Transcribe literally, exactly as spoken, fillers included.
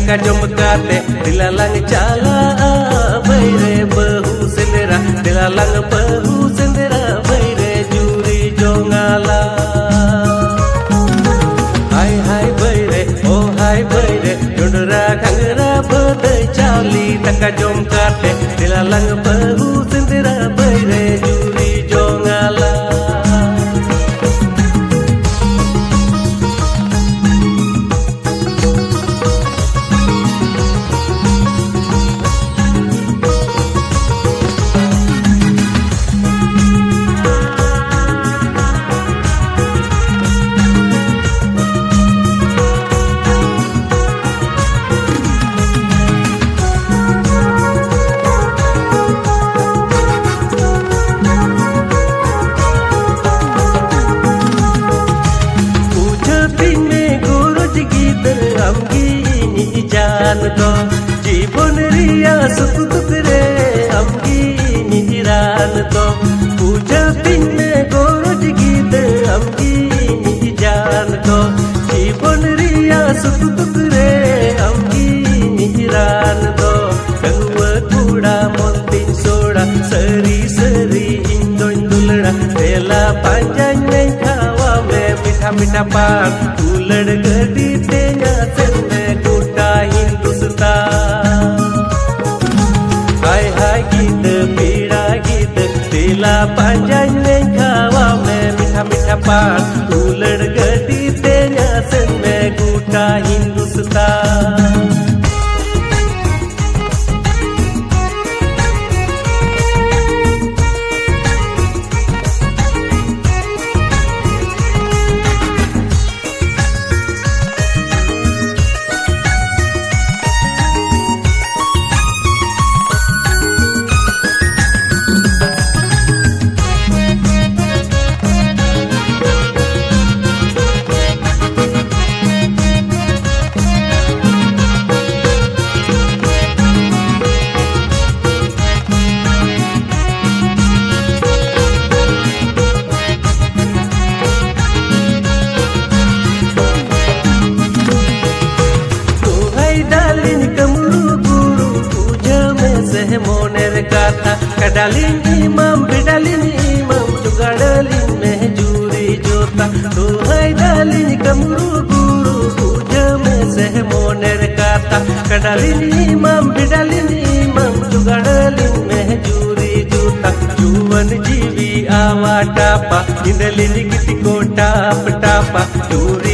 daka jom kate dilalang cala bayre bahu sendera dilalang bahu sendera bayre juri jongala hai hai bayre oh hai bayre jondra kangra badai chali daka jom kate dilalang bahu sendera bayre juri jongala जान दो जीवन रिया सुख दुख रे अमगी निरान दो पूजा दिन में गोरज गीत अमगी जान दो जीवन रिया सुख दुख रे अमगी निरान दो गंवा थोड़ा मोंतिन सोड़ा सरी सरी इंदोन दुलड़ा तेला panjang में खावा में मीठा मीठा पान उलड़ गदी तेना सन्ने hai hai kita pira kita tela panjang neng kawa me mitha mitha pan ulad gadi tenya sen me guta Hindustan kata kadalin imam bedalin imam jugadalin meh juri jota tuhai dalin kamuru guru puja में seh moner kata kadalin imam bedalin imam jugadalin meh juri jota juwan jiwi awatapa indalin giti kota petapa juri